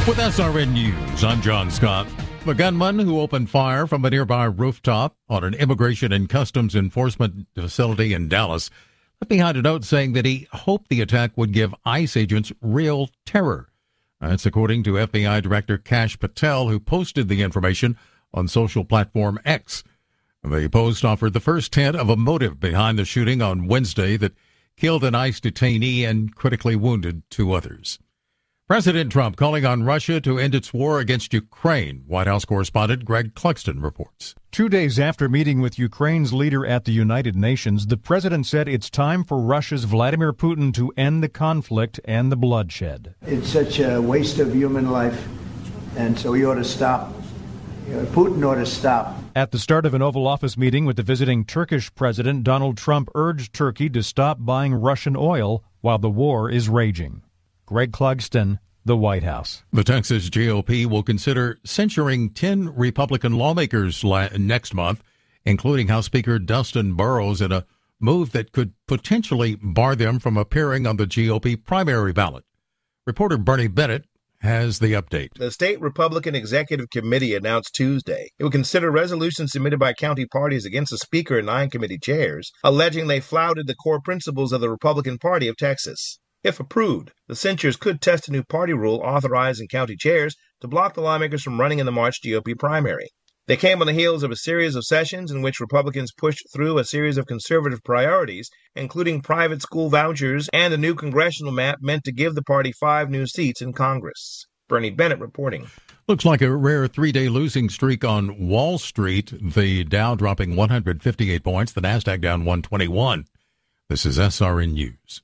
With SRN News, I'm John Scott. The gunman who opened fire from a nearby rooftop on an Immigration and Customs Enforcement facility in Dallas left behind a note saying that he hoped the attack would give ICE agents real terror. That's according to FBI Director Kash Patel, who posted the information on social platform X. The post offered the first hint of a motive behind the shooting on Wednesday that killed an ICE detainee and critically wounded two others. President Trump calling on Russia to end its war against Ukraine. White House correspondent Greg Clugston reports. 2 days after meeting with Ukraine's leader at the United Nations, the president said it's time for Russia's Vladimir Putin to end the conflict and the bloodshed. It's such a waste of human life, and so he ought to stop. Putin ought to stop. At the start of an Oval Office meeting with the visiting Turkish president, Donald Trump urged Turkey to stop buying Russian oil while the war is raging. Greg Clugston, the White House. The Texas GOP will consider censuring 10 Republican lawmakers next month, including House Speaker Dustin Burrows, in a move that could potentially bar them from appearing on the GOP primary ballot. Reporter Bernie Bennett has the update. The state Republican Executive Committee announced Tuesday it would consider resolutions submitted by county parties against the Speaker and 9 committee chairs, alleging they flouted the core principles of the Republican Party of Texas. If approved, the censures could test a new party rule authorizing county chairs to block the lawmakers from running in the March GOP primary. They came on the heels of a series of sessions in which Republicans pushed through a series of conservative priorities, including private school vouchers and a new congressional map meant to give the party 5 new seats in Congress. Bernie Bennett reporting. Looks like a rare 3-day losing streak on Wall Street. The Dow dropping 158 points, the Nasdaq down 121. This is SRN News.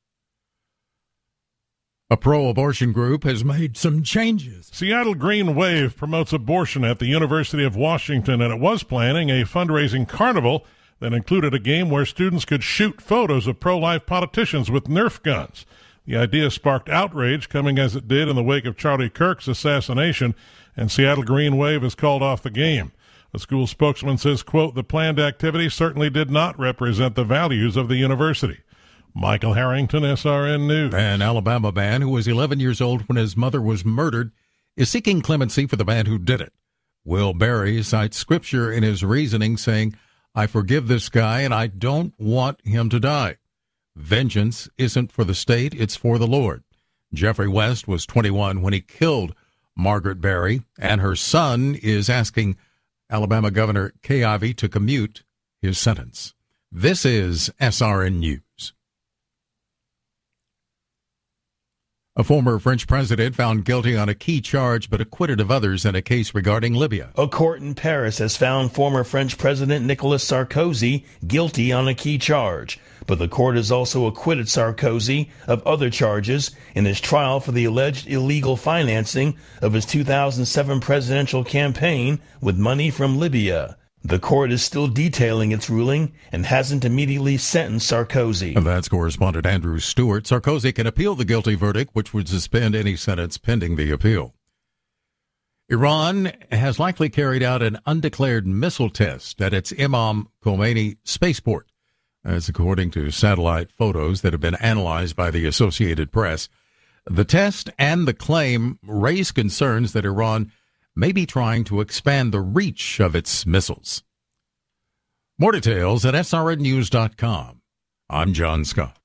A pro-abortion group has made some changes. Seattle Green Wave promotes abortion at the University of Washington, and it was planning a fundraising carnival that included a game where students could shoot photos of pro-life politicians with Nerf guns. The idea sparked outrage, coming as it did in the wake of Charlie Kirk's assassination, and Seattle Green Wave has called off the game. A school spokesman says, quote, the planned activity certainly did not represent the values of the university. Michael Harrington, SRN News. An Alabama man who was 11 years old when his mother was murdered is seeking clemency for the man who did it. Will Berry cites scripture in his reasoning, saying, I forgive this guy and I don't want him to die. Vengeance isn't for the state, it's for the Lord. Jeffrey West was 21 when he killed Margaret Berry, and her son is asking Alabama Governor Kay Ivey to commute his sentence. This is SRN News. A former French president found guilty on a key charge but acquitted of others in a case regarding Libya. A court in Paris has found former French President Nicolas Sarkozy guilty on a key charge, but the court has also acquitted Sarkozy of other charges in his trial for the alleged illegal financing of his 2007 presidential campaign with money from Libya. The court is still detailing its ruling and hasn't immediately sentenced Sarkozy. And that's correspondent Andrew Stewart. Sarkozy can appeal the guilty verdict, which would suspend any sentence pending the appeal. Iran has likely carried out an undeclared missile test at its Imam Khomeini spaceport. That's according to satellite photos that have been analyzed by the Associated Press. The test and the claim raise concerns that Iran may be trying to expand the reach of its missiles. More details at srnnews.com. I'm John Scott.